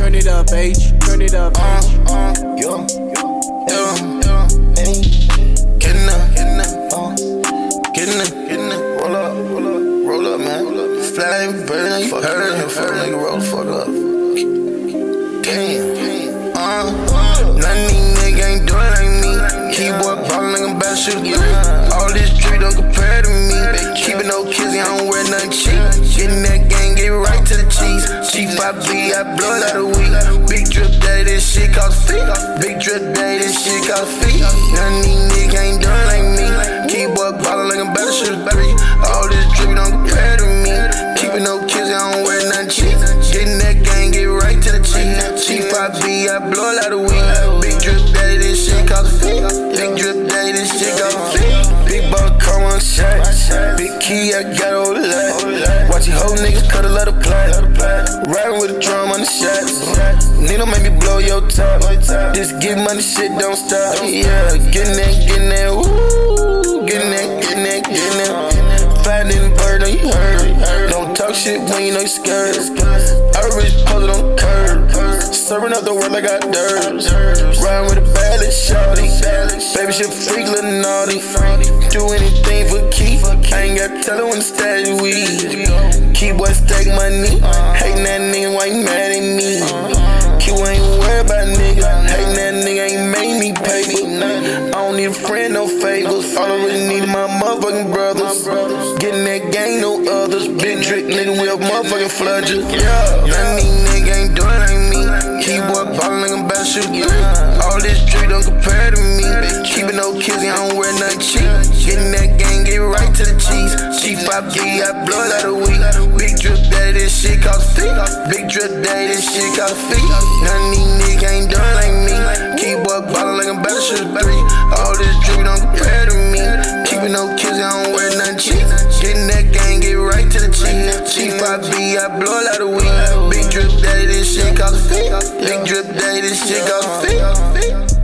Turn it up, H. Turn it up, H. Yo, hey, getting up, roll up, man. Fly, burn, you heard him, fuck nigga, roll the fuck up. Damn, none of these niggas ain't doing like me. Keyboard ballin' like I'm about to shoot you. All this drip don't compare to me. Keepin' no kizzy, I don't wear nothing cheap. Getting that gang, get right to the cheese. G5B, I blow it out a week. Big drip daddy, this shit cost feet. Big drip daddy, this shit cost feet. None of these niggas ain't doing like me. Keyboard ballin' like I'm about to shoot three. All this drip don't compare to me. Keepin' no kizzy, I don't wear nothing cheap. Getting that gang, get right to the cheese. G5B, I blow it out a week. Big drip daddy, this shit cost feet. Big drip daddy, this shit cost feet. Big ball, come on, shot. Big key, I got all that. Watch you whole niggas cut a lot of play. Riding with a drum on the shots. Nigga make me blow your top. This get money, shit don't stop. Yeah, getting that, woo. Getting that. Finding the bird, you heard. Don't talk shit when you know you scared. I rich posted on curb. Serving up the world like I dirt. Riding with a ballad, shawty. Baby shit freak, little naughty. Do anything for keep. I ain't got to tell her when to stash weed. Keyboy stack money. Hating that nigga, why you mad at me? Q ain't worried about nigga. Hating that nigga ain't made me paper. I don't need a friend, no favors. All I really need is my motherfucking brothers. Getting that gang, no others. Big trick nigga, we a motherfucking fludger. Yeah, none of these niggas ain't doing like me. Keyboard ballin' like I'm about to shoot you. All this drip don't compare to me. Keepin' no kizzy, I don't wear nothing cheap. Getting that gang, get right to the cheese. G5B, I blow it out a week. Big drip daddy, this shit cost feet. Big drip daddy, this shit cost feet. None of these niggas ain't doing like me. Keyboard ballin' like I'm about to shoot three. All this drip don't compare to me. Keepin' no kizzy, I don't wear nothing cheap. Getting that gang, get right to the cheese. G5B, I blow it out a week. Big drip daddy, this shit cost feet. Big drip daddy, this shit cost feet.